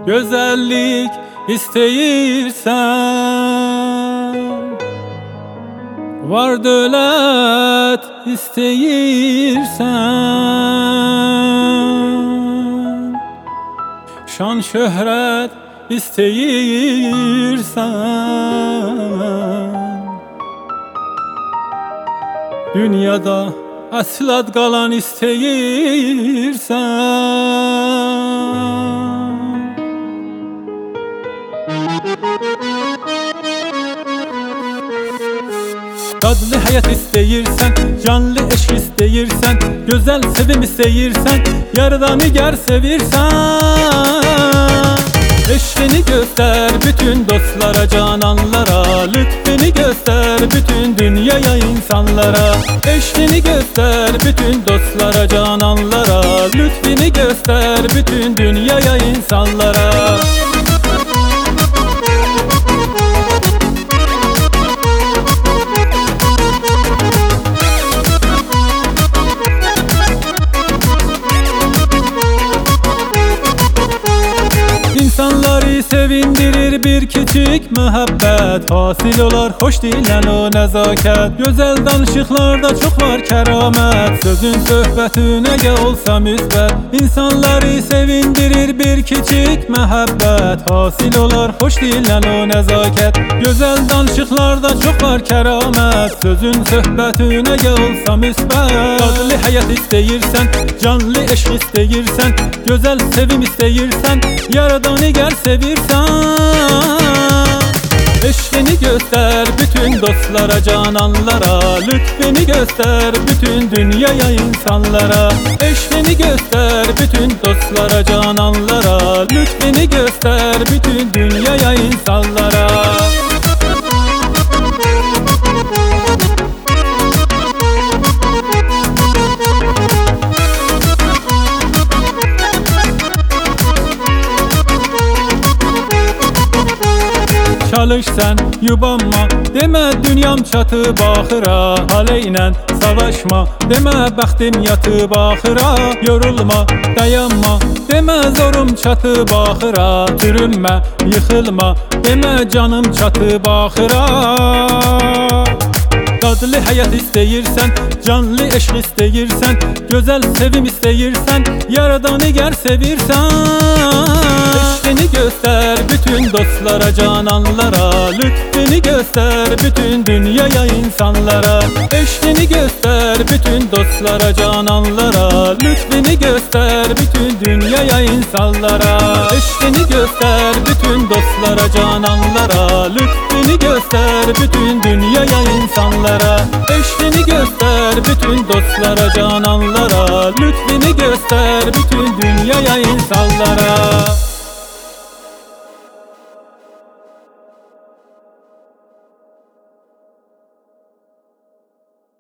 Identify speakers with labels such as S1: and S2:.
S1: Güzellik isteyirsen, var dövlət isteyirsen, şan şöhrət isteyirsen, dünyada əsl qalan isteyirsen. Dadlı hayat isteyirsen, canlı eşk isteyirsen, güzel sevim isteyirsen, yardan nigar sevirsen, eşkini göster bütün dostlara, cananlara, lütfeni göster bütün dünyaya, insanlara. Eşkini göster bütün dostlara, cananlara, lütfeni göster bütün dünyaya, insanlara. İnsanları sevindirir bir küçük mühabbet, hasil olar hoş dilen o nezaket. Güzel danışıklarda çok var keramet, sözün söhbetine ge olsa müsbet. İnsanları sevindirir bir küçük mühabbet, hasil olar hoş dilen o nezaket. Güzel danışıklarda çok var keramet, sözün söhbetine ge olsa müsbet. Dadlı hayat isteyirsen, canlı eşk isteyirsen, güzel sevim isteyirsen, yaradan nigar sevirsen, eşkini göster bütün dostlara, cananlara, lütfeni göster bütün dünyaya, insanlara. Eşkini göster bütün dostlara, cananlara, lütfeni göster bütün dünyaya, insanlara. Çalış sen, yubanma, deme dünyam çatı baxıra. Aleylə savaşma, deme bəxtim yatı baxıra. Yorulma, dayanma, deme zorum çatı baxıra. Türünmə, yıxılma, deme canım çatı baxıra. Dadlı hayat isteyirsen, canlı eşk isteyirsen, güzel sevim isteyirsen, yaradan nigar sevirsen, eşkini göster bütün dostlara, cananlara, lütfeni göster bütün dünyaya, insanlara. Eşkini göster bütün dostlara, cananlara, lütfeni göster bütün dünyaya, insanlara. Eşkini göster bütün dostlara, cananlara, lütfeni göster bütün dünyaya, insanlara. Eşkini göster bütün dostlara, cananlara, lütfeni göster bütün dünyaya, insanlara.